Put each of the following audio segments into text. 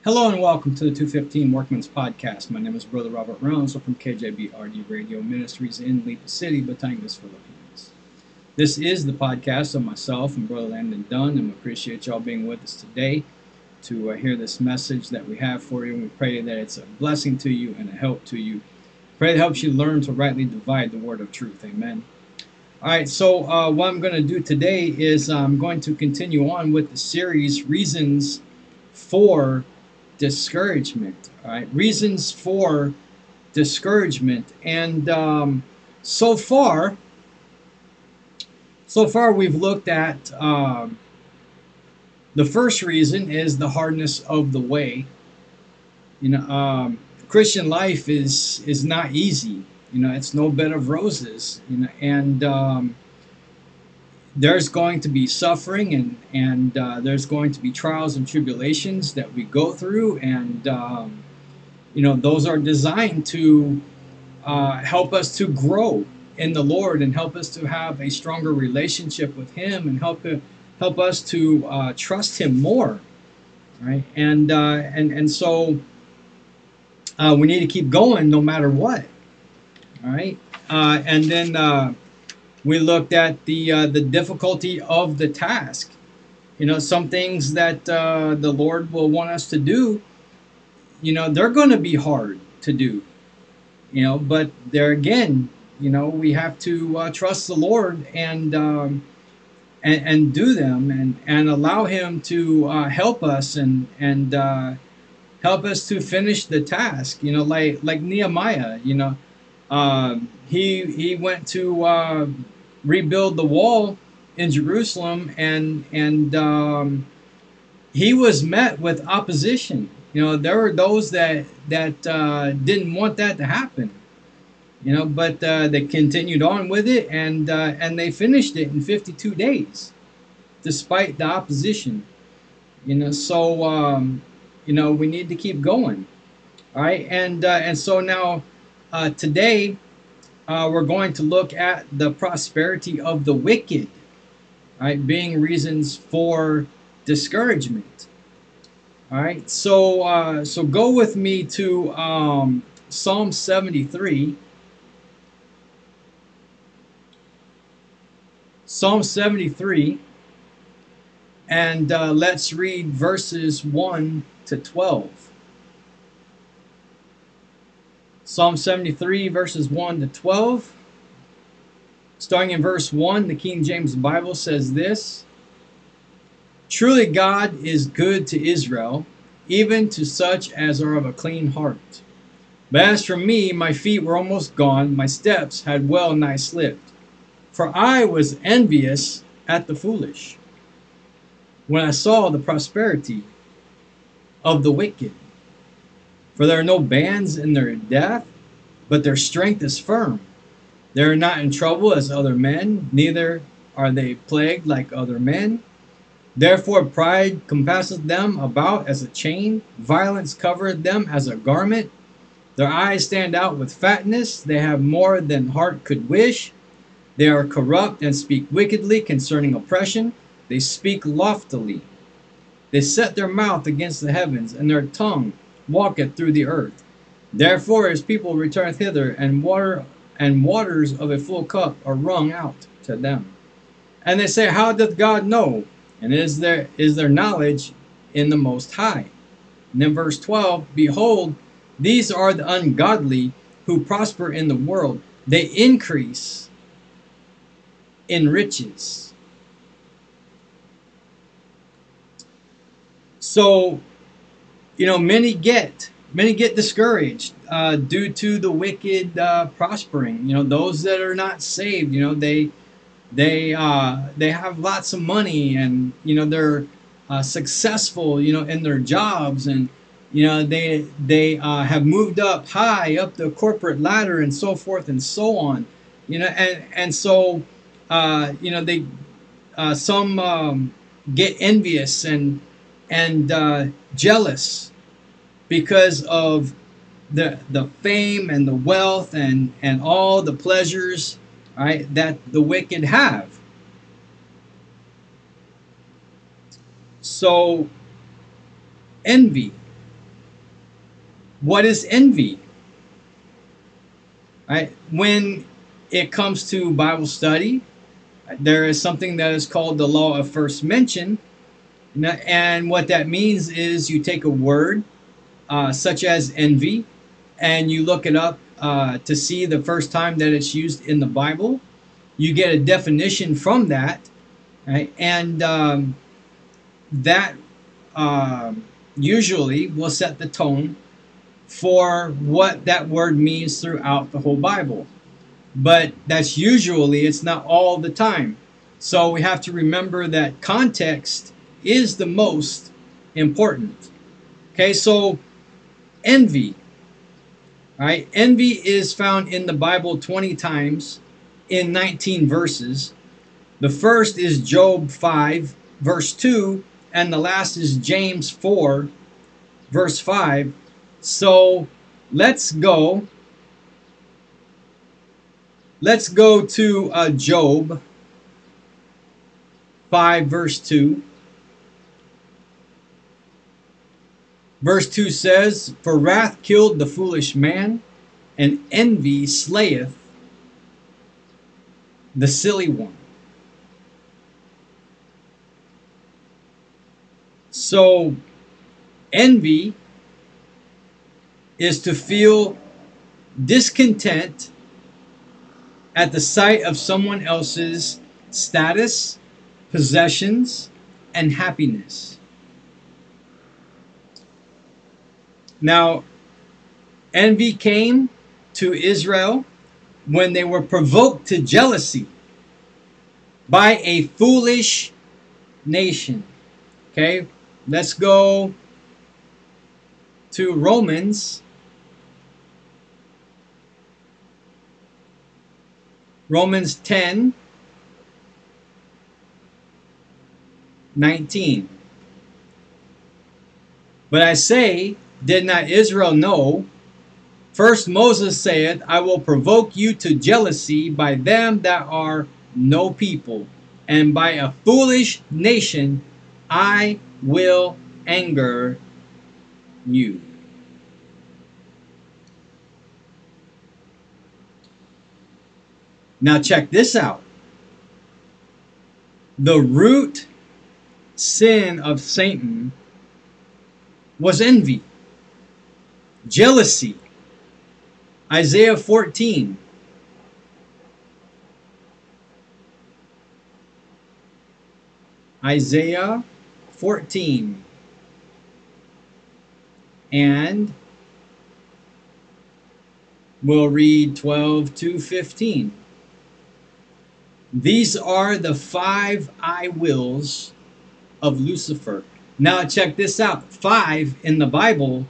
Hello and welcome to the 215 Workman's Podcast. My name is Brother Robert Reynolds. I'm from KJBRD Radio Ministries in Lipa City, Batangas, Philippines. This is the podcast of myself and Brother Landon Dunn, and we appreciate y'all being with us today to hear this message that we have for you. And we pray that it's a blessing to you and a help to you. Pray it helps you learn to rightly divide the word of truth. Amen. All right, so what I'm going to do today is I'm going to continue on with the series Reasons for Discouragement. All right, reasons for discouragement, and so far, we've looked at the first reason is the hardness of the way. Christian life is not easy. It's no bed of roses. And there's going to be suffering and there's going to be trials and tribulations that we go through, and those are designed to help us to grow in the Lord and help us to have a stronger relationship with Him and help us to trust Him more, right? And so we need to keep going no matter what, all right? And then we looked at the difficulty of the task. Some things that the Lord will want us to do, they're going to be hard to do. But there again, we have to trust the Lord and do them and allow Him to help us and help us to finish the task. Like Nehemiah. He went to rebuild the wall in Jerusalem, and he was met with opposition. There were those that didn't want that to happen. But they continued on with it, and they finished it in 52 days, despite the opposition. So we need to keep going. All right, and so now today we're going to look at the prosperity of the wicked, right, being reasons for discouragement. All right, so go with me to Psalm 73. Psalm 73, and let's read verses 1 to 12. Psalm 73, verses 1 to 12. Starting in verse 1, the King James Bible says this: Truly God is good to Israel, even to such as are of a clean heart. But as for me, my feet were almost gone, my steps had well nigh slipped. For I was envious at the foolish, when I saw the prosperity of the wicked. For there are no bands in their death, but their strength is firm. They are not in trouble as other men, neither are they plagued like other men. Therefore pride compasseth them about as a chain, violence covereth them as a garment. Their eyes stand out with fatness, they have more than heart could wish. They are corrupt and speak wickedly concerning oppression. They speak loftily. They set their mouth against the heavens, and their tongue walketh through the earth. Therefore his people returneth hither, and waters of a full cup are wrung out to them. And they say, How doth God know? And is there knowledge in the Most High? And then verse 12, Behold, these are the ungodly who prosper in the world. They increase in riches. So, many get discouraged due to the wicked prospering. Those that are not saved, they have lots of money, and they're successful, in their jobs, and they have moved up high up the corporate ladder, and so forth and so on. And so they some get envious and jealous because of the fame and the wealth and all the pleasures, right, that the wicked have. So envy What is envy? Right? When it comes to Bible study, there is something that is called the law of first mention. And what that means is you take a word such as envy and you look it up to see the first time that it's used in the Bible. You get a definition from that, right? And that usually will set the tone for what that word means throughout the whole Bible. But that's usually, it's not all the time. So we have to remember that context is the most important. Okay, so envy. Right? Envy is found in the Bible 20 times in 19 verses. The first is Job 5, verse 2, and the last is James 4, verse 5. So let's go to Job 5, verse 2. Verse 2 says, "For wrath killed the foolish man, and envy slayeth the silly one." So, envy is to feel discontent at the sight of someone else's status, possessions, and happiness. Now, envy came to Israel when they were provoked to jealousy by a foolish nation. Okay, let's go to Romans. Romans 10:19. "But I say, did not Israel know? First Moses saith, I will provoke you to jealousy by them that are no people, and by a foolish nation I will anger you." Now check this out. The root sin of Satan was envy, jealousy. Isaiah 14. Isaiah 14. And we'll read 12 to 15. "These are the 5 I wills of Lucifer." Now check this out. 5 in the Bible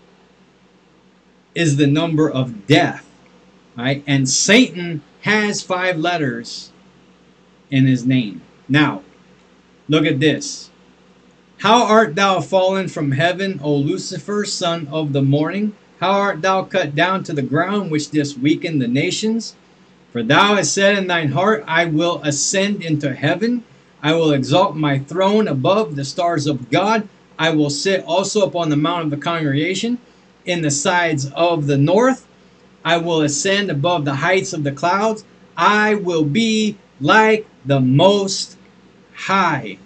is the number of death, right? And Satan has 5 letters in his name. Now, look at this. "How art thou fallen from heaven, O Lucifer, son of the morning? How art thou cut down to the ground, which didst weaken the nations? For thou hast said in thine heart, I will ascend into heaven. I will exalt my throne above the stars of God. I will sit also upon the mount of the congregation in the sides of the north. I will ascend above the heights of the clouds. I will be like the Most High."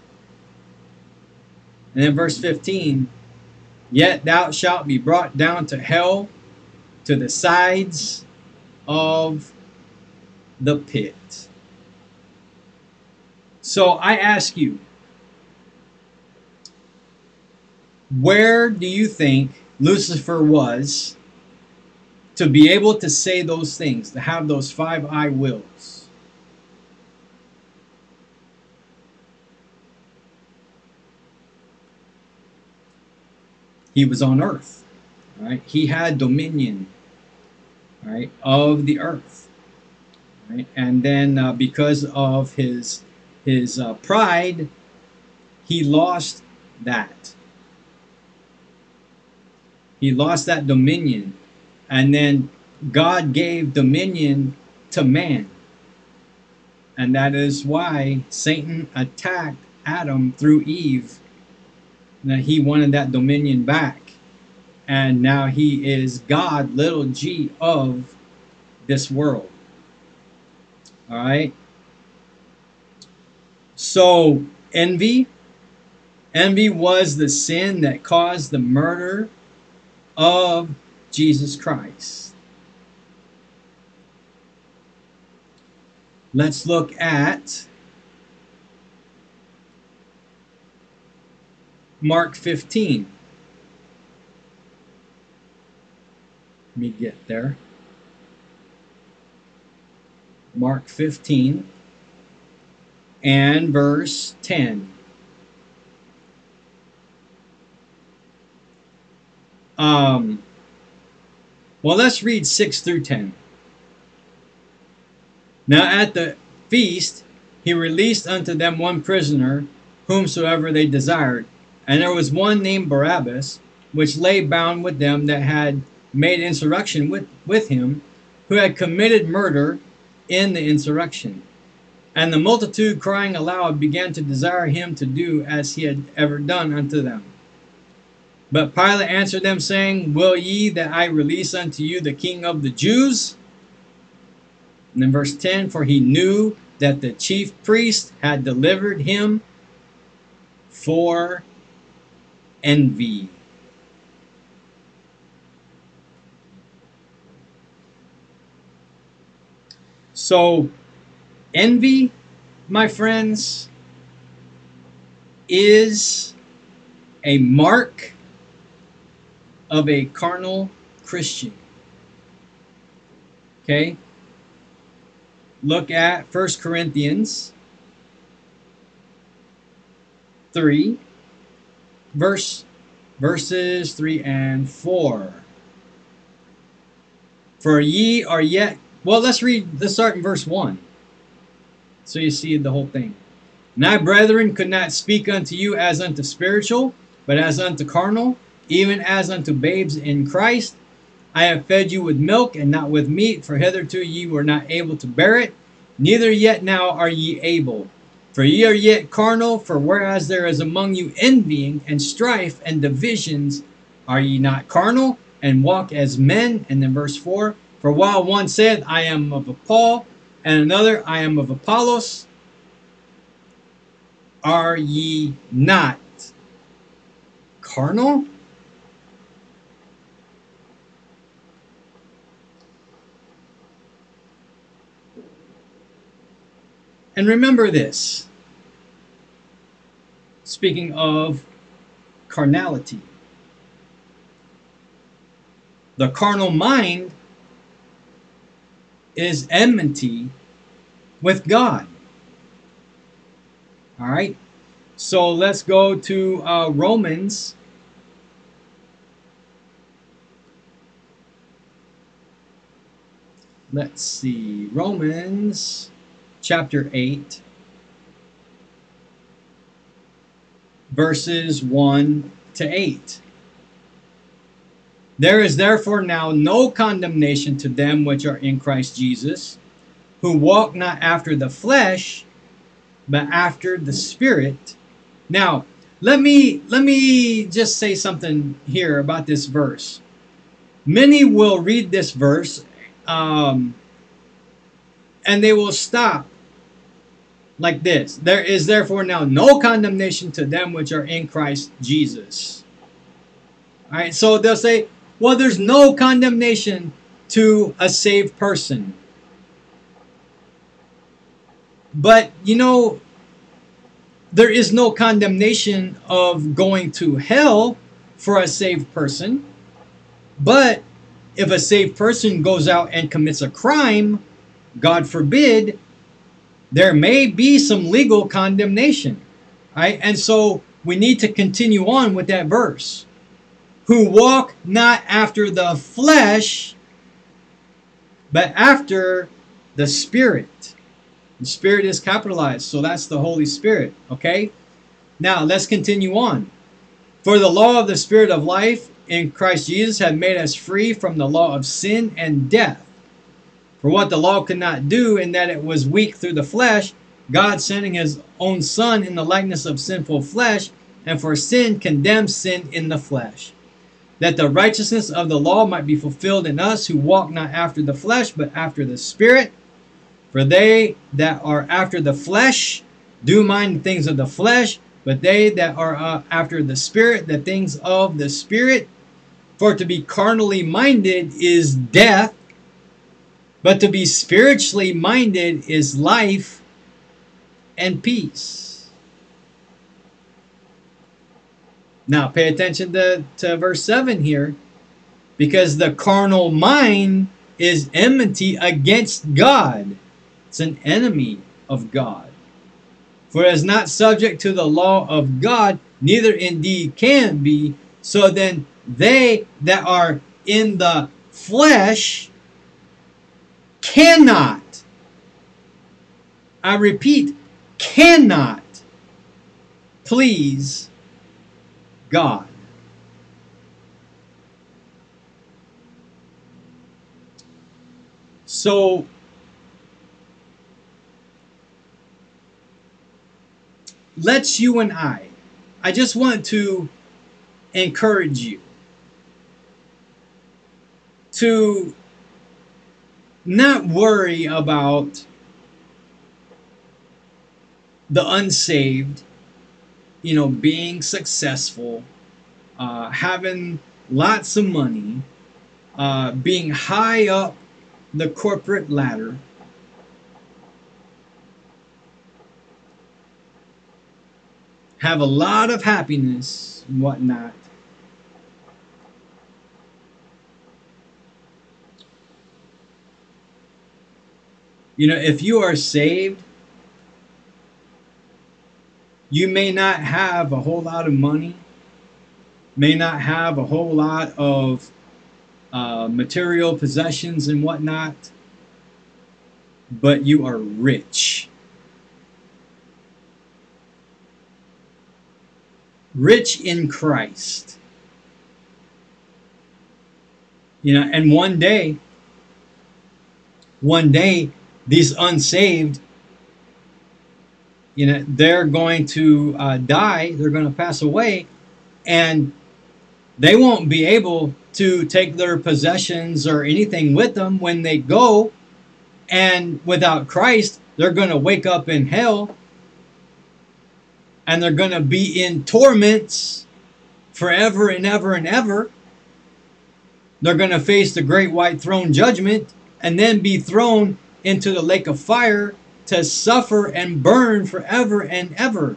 And then verse 15, "Yet thou shalt be brought down to hell, to the sides of the pit." So I ask you, where do you think Lucifer was to be able to say those things, to have those 5 I wills? He was on earth, right? He had dominion, right, of the earth, right? And then because of his pride, he lost that. He lost that dominion. And then God gave dominion to man. And that is why Satan attacked Adam through Eve. That he wanted that dominion back. And now he is God, little g, of this world. All right. So envy was the sin that caused the murder of Jesus Christ. Let's look at Mark 15. Let me get there. Mark 15 and verse 10. Well, let's read 6 through 10. Now at the feast, he released unto them one prisoner, whomsoever they desired. And there was one named Barabbas, which lay bound with them that had made insurrection with him, who had committed murder in the insurrection. And the multitude, crying aloud, began to desire him to do as he had ever done unto them. But Pilate answered them, saying, Will ye that I release unto you the King of the Jews? And then verse 10, for he knew that the chief priest had delivered him for envy. So, envy, my friends, is a mark of a carnal Christian. Okay? Look at 1 Corinthians 3, verses 3 and 4. For ye are yet... Well, let's start in verse 1. So you see the whole thing. And I, brethren, could not speak unto you as unto spiritual, but as unto carnal, even as unto babes in Christ. I have fed you with milk and not with meat, for hitherto ye were not able to bear it, neither yet now are ye able. For ye are yet carnal, for whereas there is among you envying and strife and divisions, are ye not carnal, and walk as men? And then verse 4, for while one said, I am of Paul, and another, I am of Apollos, are ye not carnal? And remember this, speaking of carnality, the carnal mind is enmity with God. All right, so let's go to Romans. Let's see, Romans chapter 8, verses 1 to 8. There is therefore now no condemnation to them which are in Christ Jesus, who walk not after the flesh, but after the Spirit. Now, let me just say something here about this verse. Many will read this verse and they will stop like this. There is therefore now no condemnation to them which are in Christ Jesus. All right, so they'll say, well, there's no condemnation to a saved person. But, you know, there is no condemnation of going to hell for a saved person. But if a saved person goes out and commits a crime, God forbid, there may be some legal condemnation. Right? And so we need to continue on with that verse. Who walk not after the flesh, but after the Spirit. The Spirit is capitalized, so that's the Holy Spirit. Okay? Now, let's continue on. For the law of the Spirit of life in Christ Jesus have made us free from the law of sin and death. For what the law could not do, in that it was weak through the flesh, God sending his own Son in the likeness of sinful flesh, and for sin condemned sin in the flesh, that the righteousness of the law might be fulfilled in us who walk not after the flesh, but after the Spirit. For they that are after the flesh do mind the things of the flesh, but they that are after the Spirit, the things of the Spirit. For to be carnally minded is death, but to be spiritually minded is life and peace. Now pay attention to verse 7 here, because the carnal mind is enmity against God. It's an enemy of God. For it is not subject to the law of God, neither indeed can be. So then they that are in the flesh cannot, I repeat, cannot please God. So let's you and I just want to encourage you to not worry about the unsaved, being successful, having lots of money, being high up the corporate ladder. Have a lot of happiness and whatnot. If you are saved, you may not have a whole lot of money, may not have a whole lot of material possessions and whatnot, but you are rich. Rich in Christ. And one day, these unsaved, they're going to die, they're going to pass away, and they won't be able to take their possessions or anything with them when they go. And without Christ, they're going to wake up in hell, and they're going to be in torments forever and ever and ever. They're going to face the great white throne judgment and then be thrown into the lake of fire to suffer and burn forever and ever.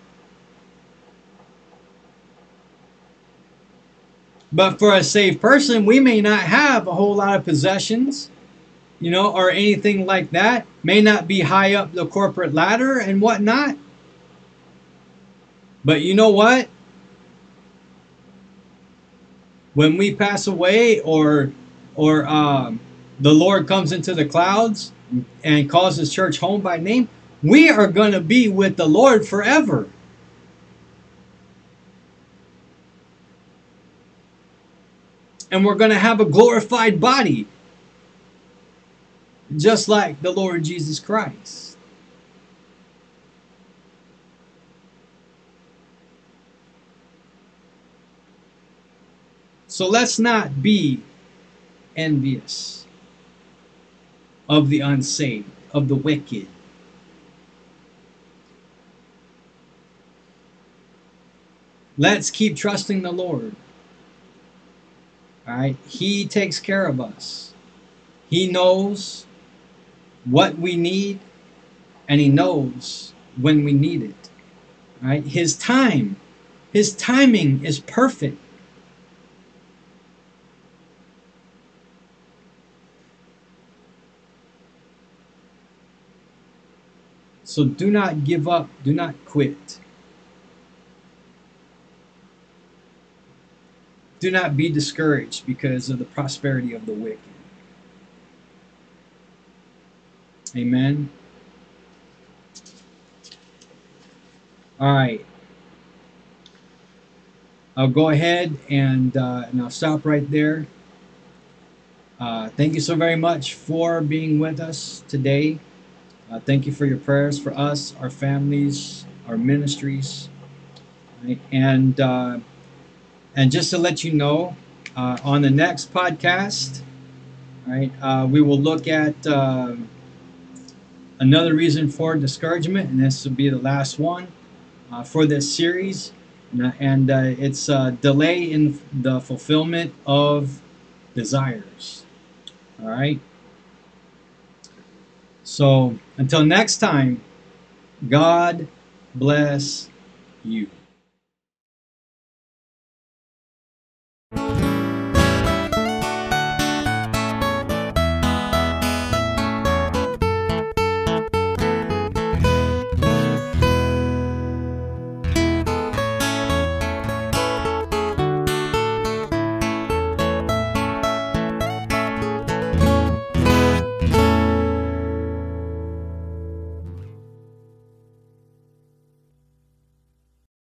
But for a saved person, we may not have a whole lot of possessions, or anything like that. May not be high up the corporate ladder and whatnot. But you know what? When we pass away, or the Lord comes into the clouds and calls His church home by name, we are going to be with the Lord forever. And we're going to have a glorified body, just like the Lord Jesus Christ. So let's not be envious of the unsaved, of the wicked. Let's keep trusting the Lord. All right? He takes care of us. He knows what we need, and He knows when we need it. All right? His timing is perfect. So do not give up. Do not quit. Do not be discouraged because of the prosperity of the wicked. Amen. All right. I'll go ahead and I'll stop right there. Thank you so very much for being with us today. Thank you for your prayers for us, our families, our ministries. Right? And just to let you know, On the next podcast, all right, we will look at another reason for discouragement, and this will be the last one for this series, and it's delay in the fulfillment of desires. All right. So until next time, God bless you.